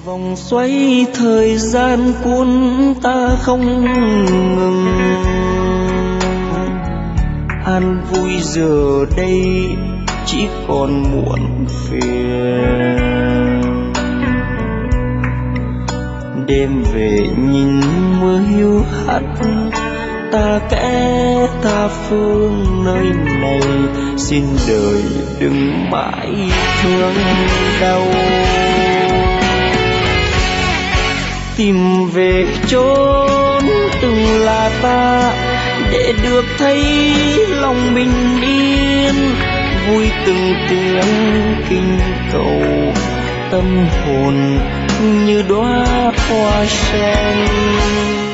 vòng xoay thời gian cuốn ta không ngừng, an vui giờ đây chỉ còn muộn phiền. Đêm về nhìn mưa hiu hắt, ta kẽ tha phương nơi này, xin đời đừng mãi thương đau. Tìm về chốn từng là ta, để được thấy lòng bình yên, vui từng tiếng kinh cầu, tâm hồn như đóa hoa sen.